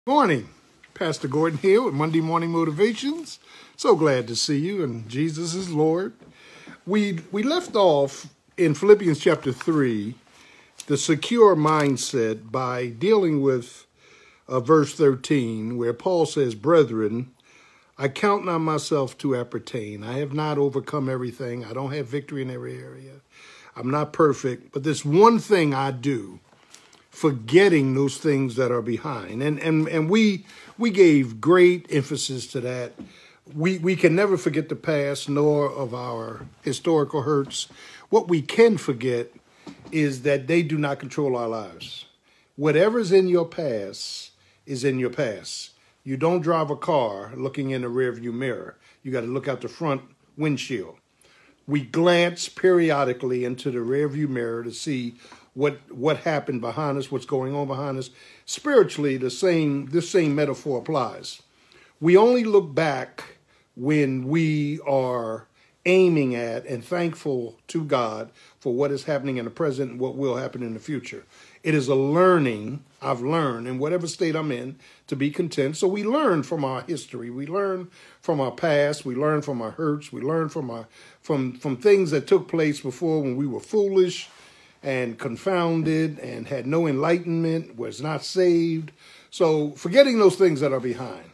Morning, Pastor Gordon here with Monday Morning Motivations. So glad to see you, and Jesus is Lord. We left off in Philippians chapter 3, the secure mindset, by dealing with verse 13, where Paul says, "Brethren, I count not myself to appertain. I have not overcome everything. I don't have victory in every area. I'm not perfect, but this one thing I do, forgetting those things that are behind." And we gave great emphasis to that. We can never forget the past, nor of our historical hurts. What we can forget is that they do not control our lives. Whatever's in your past is in your past. You don't drive a car looking in the rearview mirror. You got to look out the front windshield. We glance periodically into the rearview mirror to see what happened behind us, what's going on behind us. Spiritually, this same metaphor applies. We only look back when we are aiming at and thankful to God for what is happening in the present and what will happen in the future. It is a learning. I've learned in whatever state I'm in to be content. So we learn from our history. We learn from our past. We learn from our hurts. We learn from things that took place before when we were foolish and confounded and had no enlightenment, was not saved. So forgetting those things that are behind.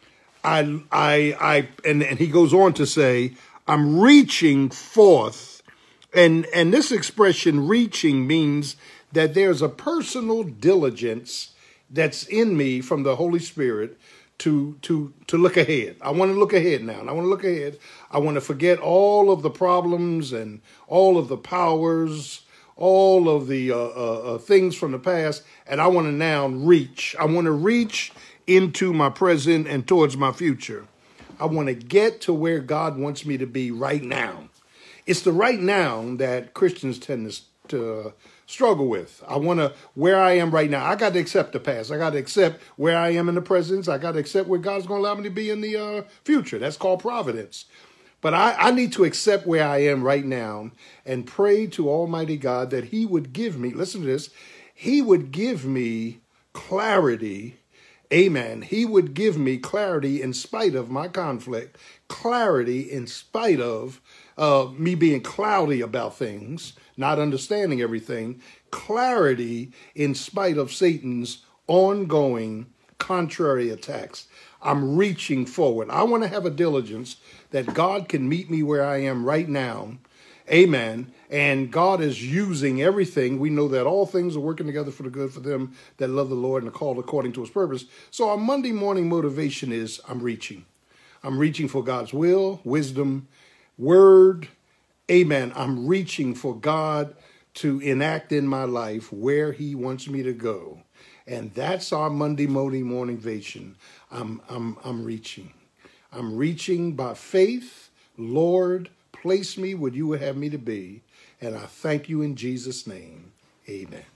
And he goes on to say, I'm reaching forth. And this expression reaching means that there's a personal diligence that's in me from the Holy Spirit to look ahead. I want to look ahead now. And I want to look ahead. I want to forget all of the problems and all of the powers, all of the things from the past, and I want to now reach. I want to reach into my present and towards my future. I want to get to where God wants me to be right now. It's the right now that Christians tend to struggle with. I want to, where I am right now, I got to accept the past. I got to accept where I am in the present. I got to accept where God's going to allow me to be in the future. That's called providence. But I need to accept where I am right now and pray to Almighty God that he would give me, listen to this, he would give me clarity. Amen. He would give me clarity in spite of my conflict, clarity in spite of me being cloudy about things, not understanding everything, clarity in spite of Satan's ongoing contrary attacks. I'm reaching forward. I want to have a diligence that God can meet me where I am right now. Amen. And God is using everything. We know that all things are working together for the good for them that love the Lord and are called according to his purpose. So our Monday morning motivation is I'm reaching. I'm reaching for God's will, wisdom, word. Amen. I'm reaching for God to enact in my life where he wants me to go. And that's our Monday morning motivation. I'm reaching. I'm reaching by faith. Lord, place me where you would have me to be. And I thank you in Jesus' name. Amen.